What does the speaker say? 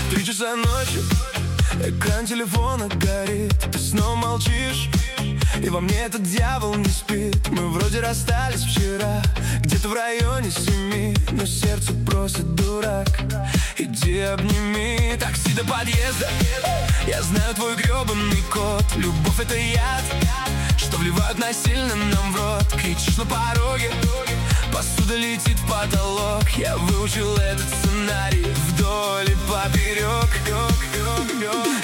3 часа ночи, экран телефона горит. Ты снова молчишь, и во мне этот дьявол не спит. Мы вроде расстались вчера, где-то в районе 7, но сердце просит дурак: иди обними. Такси до подъезда, я знаю твой гребаный код. Любовь — это яд, что вливают насильно нам в рот. Кричишь на пороге, посуда летит в потолок. Я выучил этот сценарий вдоль и поперек.